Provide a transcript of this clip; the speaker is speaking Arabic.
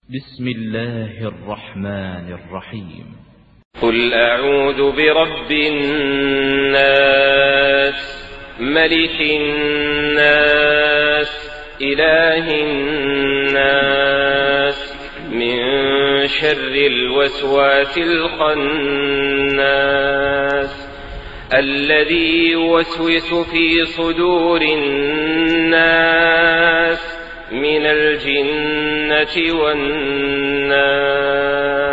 بسم الله الرحمن الرحيم. قل أعوذ برب الناس ملك الناس إله الناس من شر الوسواس الخناس الذي يوسوس في صدور الناس من الجنة والناس.